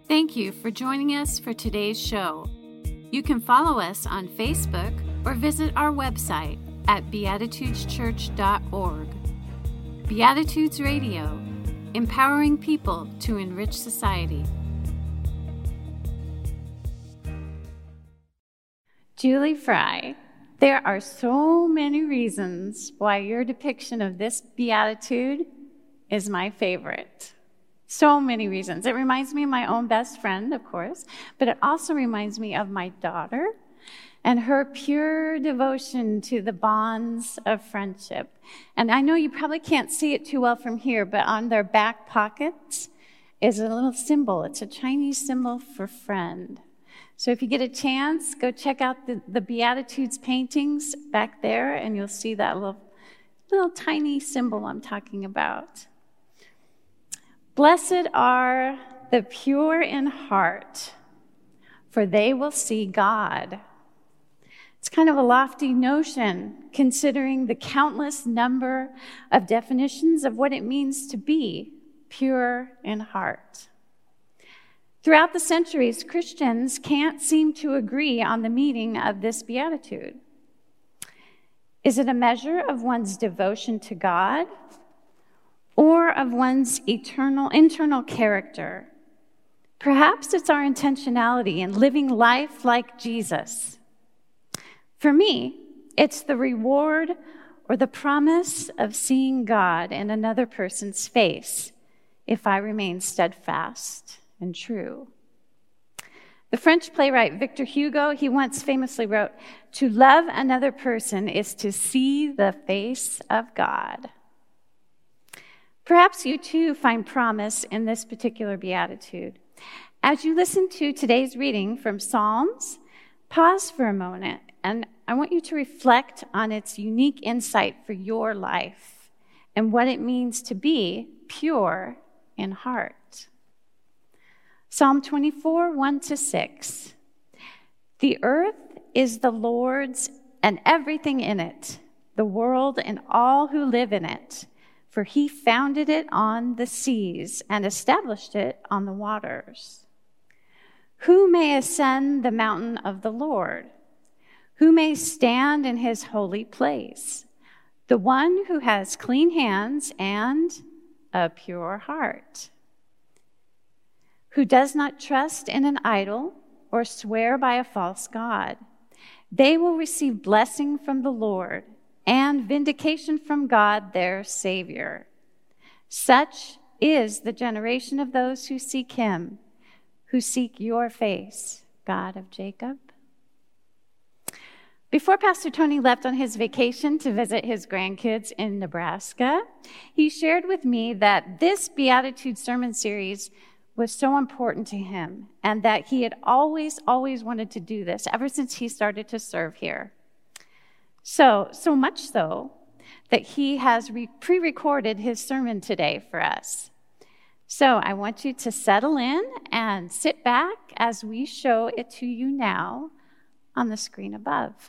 Thank you for joining us for today's show. You can follow us on Facebook or visit our website at beatitudeschurch.org. Beatitudes Radio, empowering people to enrich society. Julie Fry, there are so many reasons why your depiction of this beatitude is my favorite. So many reasons. It reminds me of my own best friend, of course, but it also reminds me of my daughter and her pure devotion to the bonds of friendship. And I know you probably can't see it too well from here, but on their back pockets is a little symbol. It's a Chinese symbol for friend. So if you get a chance, go check out the Beatitudes paintings back there, and you'll see that little tiny symbol I'm talking about. Blessed are the pure in heart, for they will see God. It's kind of a lofty notion, considering the countless number of definitions of what it means to be pure in heart. Throughout the centuries, Christians can't seem to agree on the meaning of this beatitude. Is it a measure of one's devotion to God, or of one's internal character? Perhaps it's our intentionality in living life like Jesus. For me, it's the reward or the promise of seeing God in another person's face if I remain steadfast and true. The French playwright Victor Hugo, he once famously wrote, "To love another person is to see the face of God." Perhaps you too find promise in this particular beatitude. As you listen to today's reading from Psalms, pause for a moment, and I want you to reflect on its unique insight for your life and what it means to be pure in heart. Psalm 24, 1-6. The earth is the Lord's and everything in it, the world and all who live in it. For he founded it on the seas and established it on the waters. Who may ascend the mountain of the Lord? Who may stand in his holy place? The one who has clean hands and a pure heart, who does not trust in an idol or swear by a false god. They will receive blessing from the Lord and vindication from God, their Savior. Such is the generation of those who seek him, who seek your face, God of Jacob. Before Pastor Tony left on his vacation to visit his grandkids in Nebraska, he shared with me that this Beatitude sermon series was so important to him and that he had always wanted to do this ever since he started to serve here. So much so that he has pre-recorded his sermon today for us. So I want you to settle in and sit back as we show it to you now on the screen above.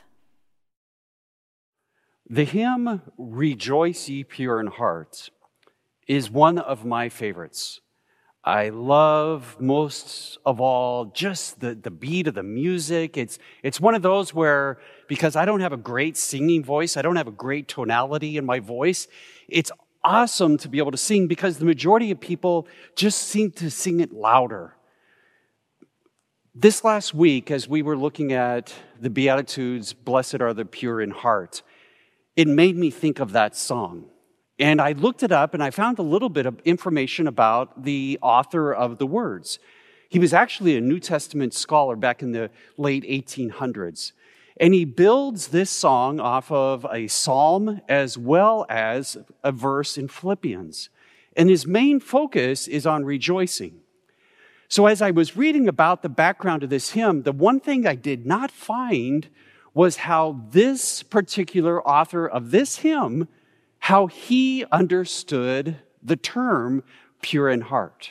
The hymn, "Rejoice Ye Pure in Heart," is one of my favorites. I love most of all just the beat of the music. It's one of those where, because I don't have a great singing voice, I don't have a great tonality in my voice, it's awesome to be able to sing because the majority of people just seem to sing it louder. This last week, as we were looking at the Beatitudes, "Blessed are the pure in heart," it made me think of that song. And I looked it up and I found a little bit of information about the author of the words. He was actually a New Testament scholar back in the late 1800s. And he builds this song off of a psalm as well as a verse in Philippians. And his main focus is on rejoicing. So as I was reading about the background of this hymn, the one thing I did not find was how this particular author of this hymn, how he understood the term pure in heart.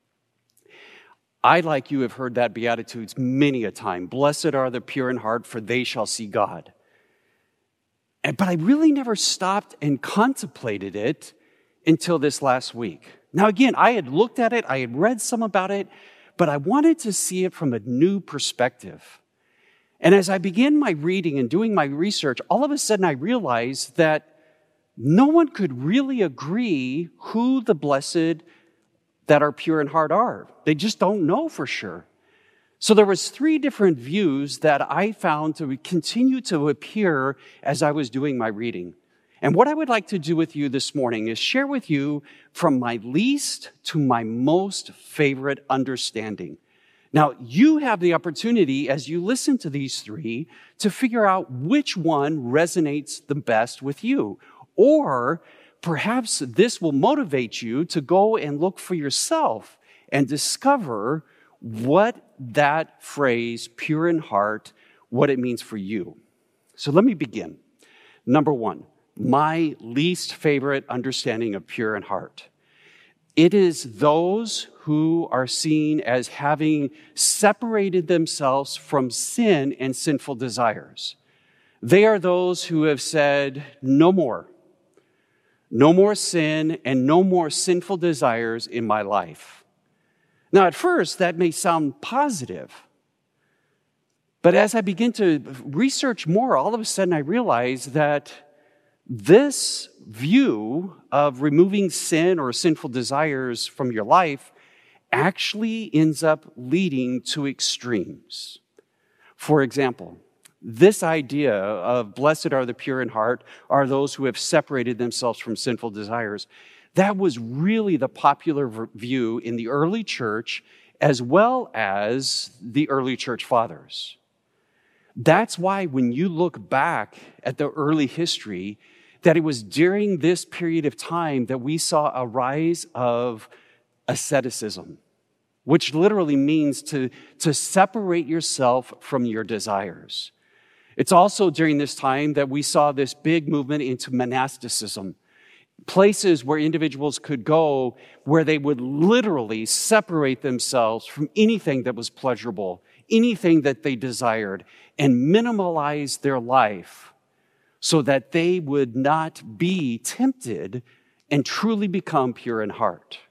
I, like you, have heard that Beatitudes many a time. Blessed are the pure in heart, for they shall see God. But I really never stopped and contemplated it until this last week. Now, again, I had looked at it, I had read some about it, but I wanted to see it from a new perspective. And as I began my reading and doing my research, all of a sudden I realized that no one could really agree who the blessed that are pure in heart are. They just don't know for sure. So there was 3 different views that I found to continue to appear as I was doing my reading. And what I would like to do with you this morning is share with you from my least to my most favorite understanding. Now, you have the opportunity as you listen to these 3 to figure out which one resonates the best with you. Or perhaps this will motivate you to go and look for yourself and discover what that phrase, pure in heart, what it means for you. So let me begin. Number 1, my least favorite understanding of pure in heart. It is those who are seen as having separated themselves from sin and sinful desires. They are those who have said, no more. No more sin and no more sinful desires in my life. Now, at first, that may sound positive. But as I begin to research more, all of a sudden I realize that this view of removing sin or sinful desires from your life actually ends up leading to extremes. For example, this idea of blessed are the pure in heart are those who have separated themselves from sinful desires. That was really the popular view in the early church as well as the early church fathers. That's why when you look back at the early history, that it was during this period of time that we saw a rise of asceticism, which literally means to separate yourself from your desires. It's also during this time that we saw this big movement into monasticism, places where individuals could go where they would literally separate themselves from anything that was pleasurable, anything that they desired, and minimalize their life so that they would not be tempted and truly become pure in heart.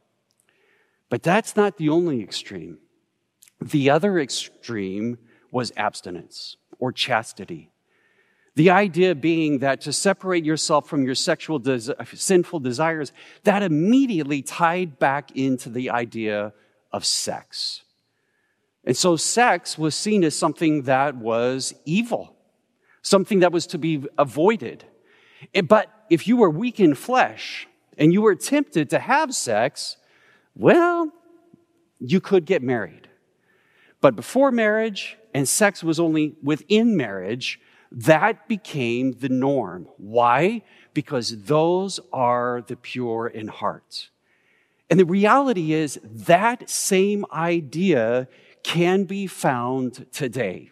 But that's not the only extreme. The other extreme was abstinence or chastity. The idea being that to separate yourself from your sexual sinful desires, that immediately tied back into the idea of sex. And so sex was seen as something that was evil, something that was to be avoided. But if you were weak in flesh and you were tempted to have sex, well, you could get married. But before marriage, and sex was only within marriage, that became the norm. Why? Because those are the pure in heart. And the reality is that same idea can be found today.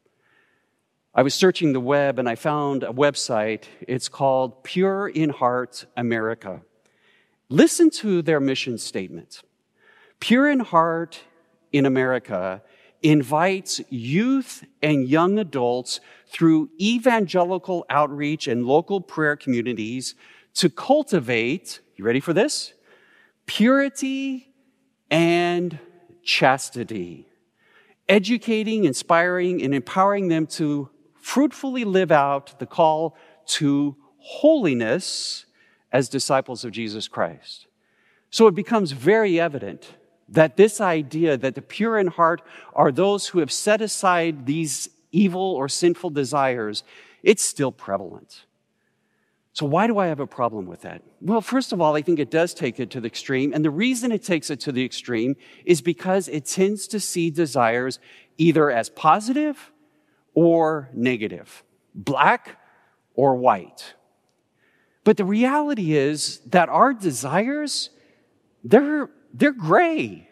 I was searching the web and I found a website. It's called Pure in Heart America. Listen to their mission statement. Pure in Heart in America invites youth and young adults through evangelical outreach and local prayer communities to cultivate, you ready for this? Purity and chastity, educating, inspiring, and empowering them to fruitfully live out the call to holiness as disciples of Jesus Christ. So it becomes very evident that this idea that the pure in heart are those who have set aside these evil or sinful desires, it's still prevalent. So why do I have a problem with that? Well, first of all, I think it does take it to the extreme. And the reason it takes it to the extreme is because it tends to see desires either as positive or negative, black or white. But the reality is that our desires, they're gray.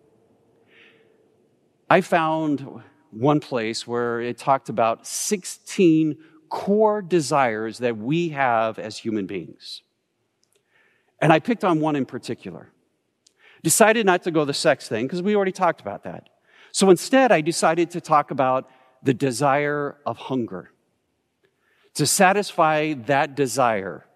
I found one place where it talked about 16 core desires that we have as human beings. And I picked on one in particular. Decided not to go the sex thing because we already talked about that. So instead, I decided to talk about the desire of hunger. To satisfy that desire.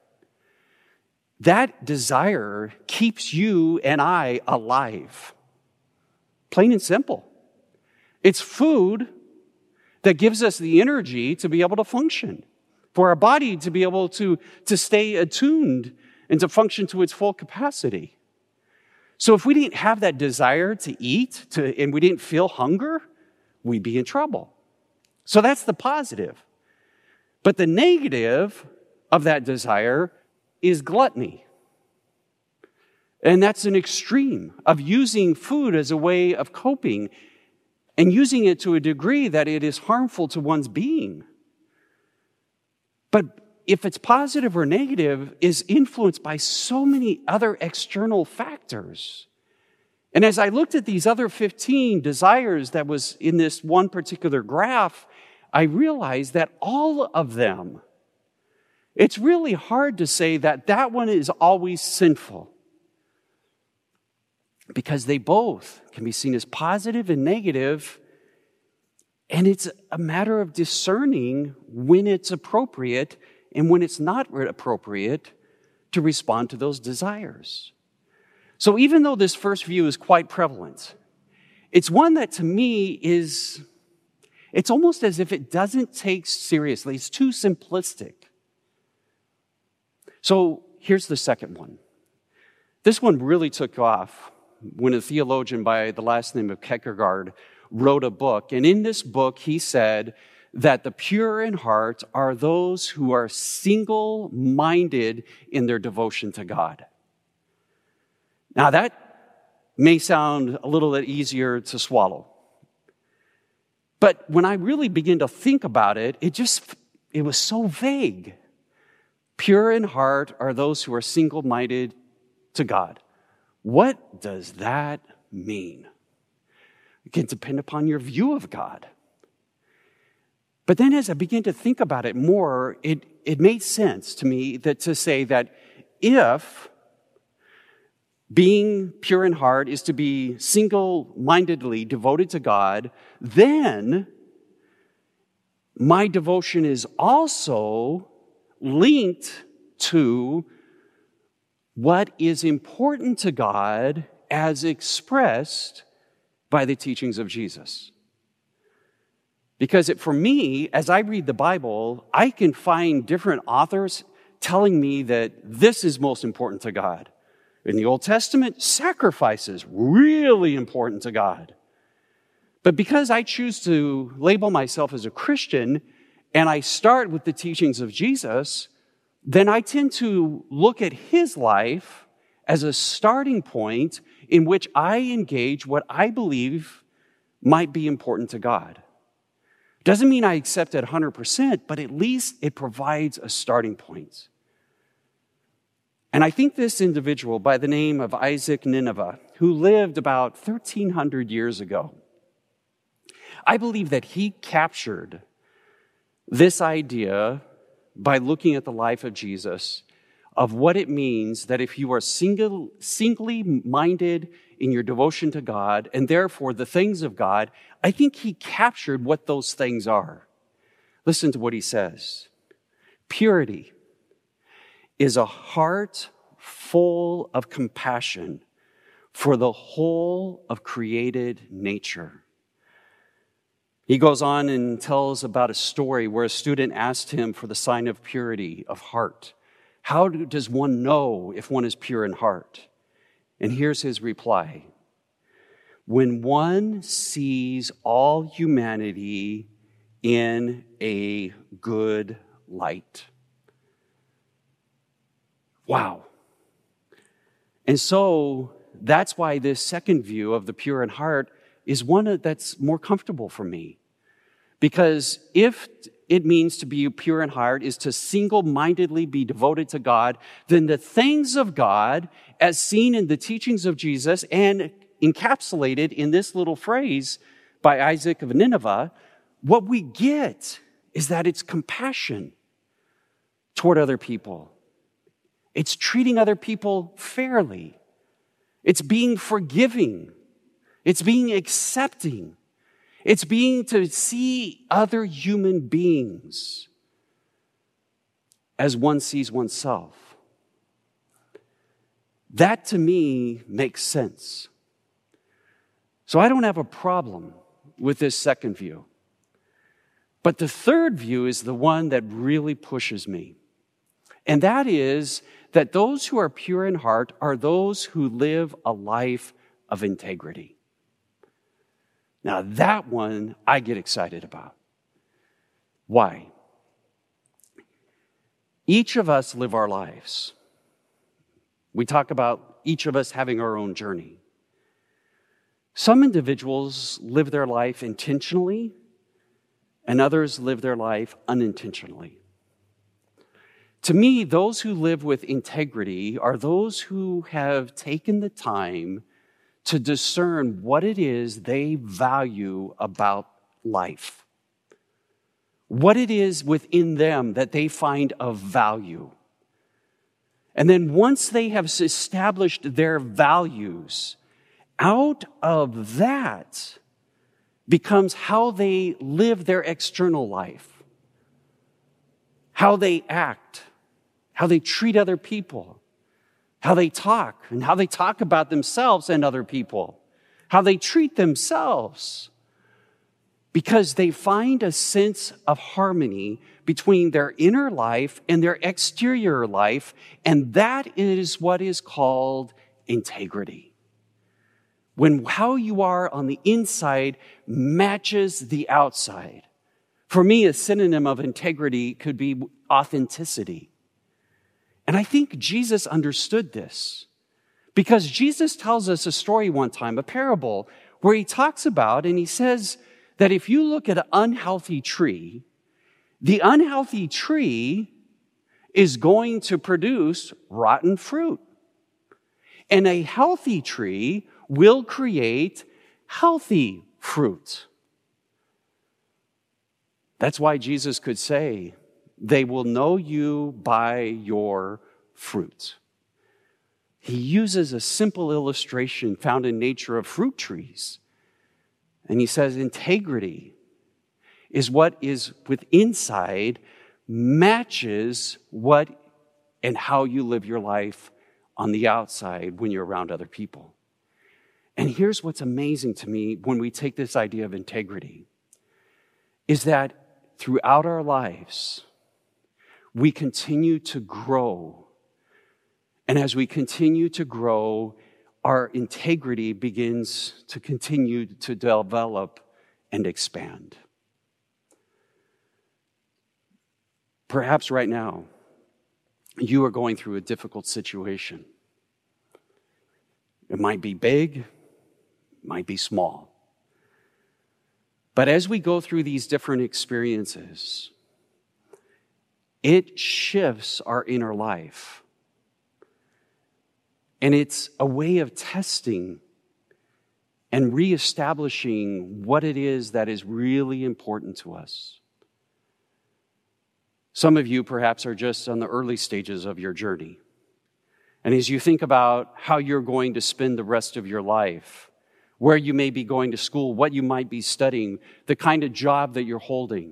That desire keeps you and I alive. Plain and simple. It's food that gives us the energy to be able to function, for our body to be able to stay attuned and to function to its full capacity. So if we didn't have that desire to eat and we didn't feel hunger, we'd be in trouble. So that's the positive. But the negative of that desire is gluttony. And that's an extreme of using food as a way of coping and using it to a degree that it is harmful to one's being. But if it's positive or negative, is influenced by so many other external factors. And as I looked at these other 15 desires that was in this one particular graph, I realized that all of them, it's really hard to say that that one is always sinful, because they both can be seen as positive and negative, and it's a matter of discerning when it's appropriate and when it's not appropriate to respond to those desires. So even though this first view is quite prevalent, it's one that to me it's almost as if it doesn't take seriously. It's too simplistic. So here's the second one. This one really took off when a theologian by the last name of Kierkegaard wrote a book. And in this book, he said that the pure in heart are those who are single-minded in their devotion to God. Now, that may sound a little bit easier to swallow. But when I really begin to think about it, it was so vague. Pure in heart are those who are single-minded to God. What does that mean? It can depend upon your view of God. But then as I began to think about it more, it made sense to me to say that if being pure in heart is to be single-mindedly devoted to God, then my devotion is also linked to what is important to God as expressed by the teachings of Jesus. Because for me, as I read the Bible, I can find different authors telling me that this is most important to God. In the Old Testament, sacrifice is really important to God. But because I choose to label myself as a Christian, and I start with the teachings of Jesus, then I tend to look at his life as a starting point in which I engage what I believe might be important to God. Doesn't mean I accept it 100%, but at least it provides a starting point. And I think this individual by the name of Isaac Nineveh, who lived about 1,300 years ago, I believe that he captured this idea by looking at the life of Jesus of what it means that if you are singly minded in your devotion to God and therefore the things of God, I think he captured what those things are. Listen to what he says. Purity is a heart full of compassion for the whole of created nature. He goes on and tells about a story where a student asked him for the sign of purity of heart. How does one know if one is pure in heart? And here's his reply. When one sees all humanity in a good light. Wow. And so that's why this second view of the pure in heart is one that's more comfortable for me. Because if it means to be pure in heart is to single-mindedly be devoted to God, then the things of God, as seen in the teachings of Jesus and encapsulated in this little phrase by Isaac of Nineveh, what we get is that it's compassion toward other people. It's treating other people fairly. It's being forgiving. It's being accepting. It's being to see other human beings as one sees oneself. That to me makes sense. So I don't have a problem with this second view. But the third view is the one that really pushes me. And that is that those who are pure in heart are those who live a life of integrity. Now that one I get excited about. Why? Each of us live our lives. We talk about each of us having our own journey. Some individuals live their life intentionally, and others live their life unintentionally. To me, those who live with integrity are those who have taken the time to discern what it is they value about life, what it is within them that they find of value. And then once they have established their values, out of that becomes how they live their external life, how they act, how they treat other people, how they talk, and how they talk about themselves and other people, how they treat themselves, because they find a sense of harmony between their inner life and their exterior life, and that is what is called integrity. When how you are on the inside matches the outside. For me, a synonym of integrity could be authenticity. And I think Jesus understood this, because Jesus tells us a story one time, a parable, where he talks about, and he says that if you look at an unhealthy tree, the unhealthy tree is going to produce rotten fruit. And a healthy tree will create healthy fruit. That's why Jesus could say, they will know you by your fruit. He uses a simple illustration found in nature of fruit trees. And he says integrity is what is with inside matches what and how you live your life on the outside when you're around other people. And here's what's amazing to me when we take this idea of integrity, is that throughout our lives, we continue to grow. And as we continue to grow, our integrity begins to continue to develop and expand. Perhaps right now, you are going through a difficult situation. It might be big, it might be small. But as we go through these different experiences, it shifts our inner life. And it's a way of testing and reestablishing what it is that is really important to us. Some of you perhaps are just on the early stages of your journey. And as you think about how you're going to spend the rest of your life, where you may be going to school, what you might be studying, the kind of job that you're holding,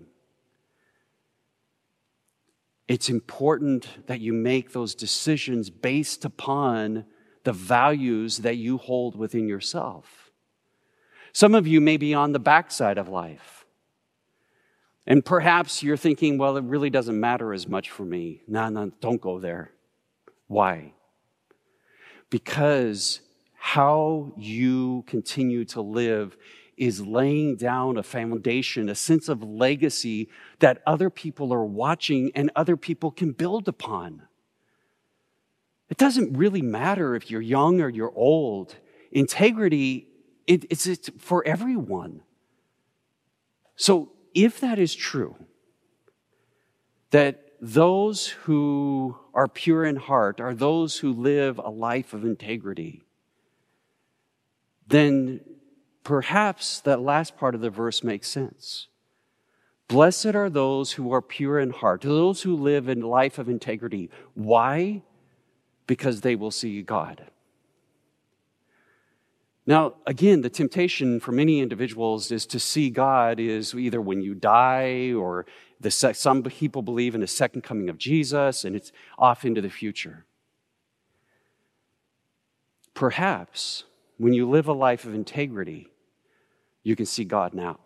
it's important that you make those decisions based upon the values that you hold within yourself. Some of you may be on the backside of life. And perhaps you're thinking, well, it really doesn't matter as much for me. No, don't go there. Why? Because how you continue to live is laying down a foundation, a sense of legacy that other people are watching and other people can build upon. It doesn't really matter if you're young or you're old. Integrity, it's for everyone. So if that is true, that those who are pure in heart are those who live a life of integrity, then perhaps that last part of the verse makes sense. Blessed are those who are pure in heart, those who live in life of integrity. Why? Because they will see God. Now, again, the temptation for many individuals is to see God is either when you die or some people believe in the second coming of Jesus, and it's off into the future. Perhaps when you live a life of integrity, you can see God now.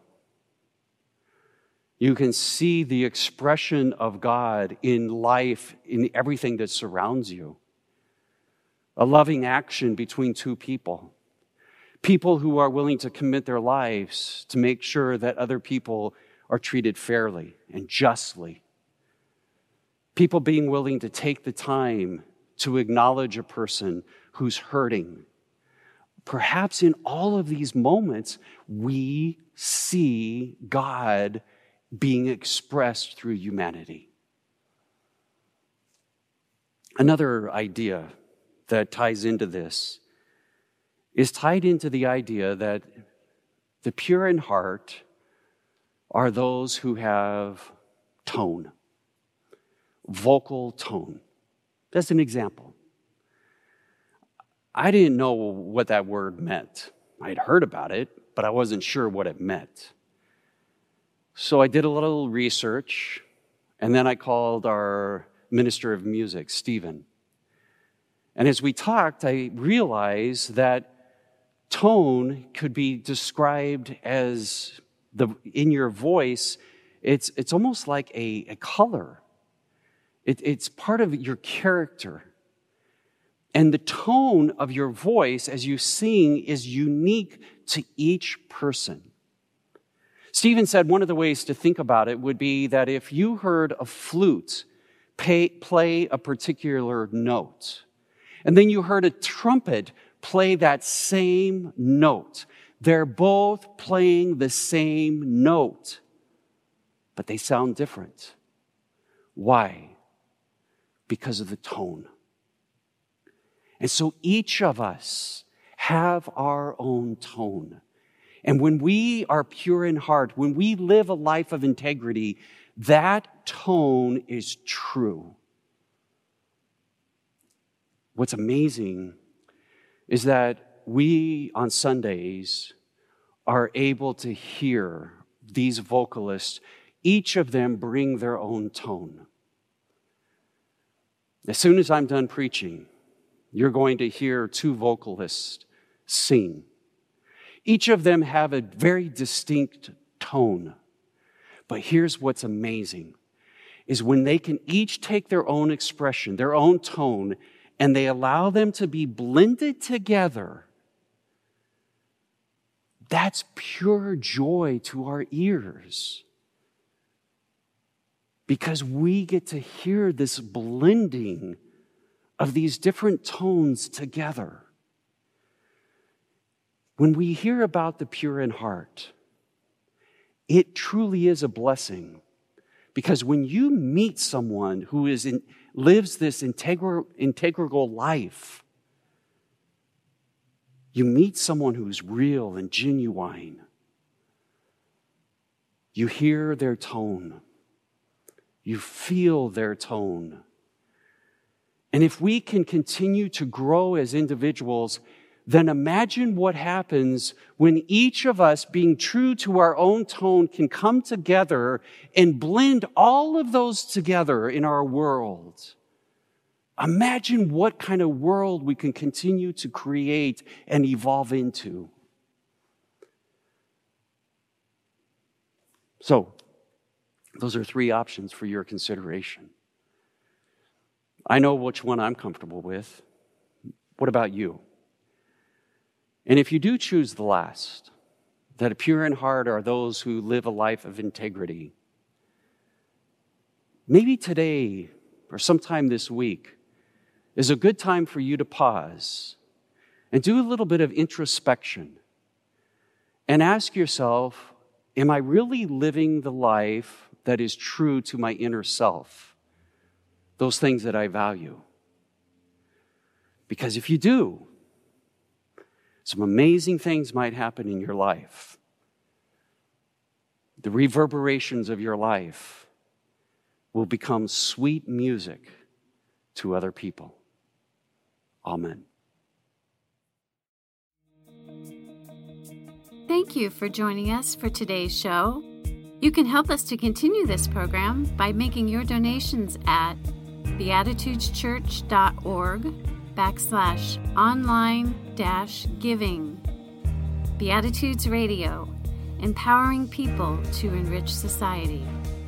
You can see the expression of God in life, in everything that surrounds you. A loving action between two people. People who are willing to commit their lives to make sure that other people are treated fairly and justly. People being willing to take the time to acknowledge a person who's hurting. Perhaps in all of these moments, we see God being expressed through humanity. Another idea that ties into this is tied into the idea that the pure in heart are those who have tone, vocal tone. That's an example. I didn't know what that word meant. I'd heard about it, but I wasn't sure what it meant. So I did a little research, and then I called our minister of music, Stephen. And as we talked, I realized that tone could be described as in your voice, it's almost like a color. It's part of your character. And the tone of your voice as you sing is unique to each person. Stephen said one of the ways to think about it would be that if you heard a flute play a particular note, and then you heard a trumpet play that same note, they're both playing the same note, but they sound different. Why? Because of the tone. And so each of us have our own tone. And when we are pure in heart, when we live a life of integrity, that tone is true. What's amazing is that we on Sundays are able to hear these vocalists, each of them bring their own tone. As soon as I'm done preaching, you're going to hear two vocalists sing. Each of them have a very distinct tone. But here's what's amazing, is when they can each take their own expression, their own tone, and they allow them to be blended together, that's pure joy to our ears. Because we get to hear this blending of these different tones together. When we hear about the pure in heart, it truly is a blessing. Because when you meet someone who lives this integral life, you meet someone who's real and genuine. You hear their tone. You feel their tone. And if we can continue to grow as individuals, then imagine what happens when each of us, being true to our own tone, can come together and blend all of those together in our world. Imagine what kind of world we can continue to create and evolve into. So, those are three options for your consideration. I know which one I'm comfortable with. What about you? And if you do choose the last, that pure in heart are those who live a life of integrity, maybe today or sometime this week is a good time for you to pause and do a little bit of introspection and ask yourself, am I really living the life that is true to my inner self? Those things that I value. Because if you do, some amazing things might happen in your life. The reverberations of your life will become sweet music to other people. Amen. Thank you for joining us for today's show. You can help us to continue this program by making your donations at beatitudeschurch.org/online-giving. Beatitudes Radio, empowering people to enrich society.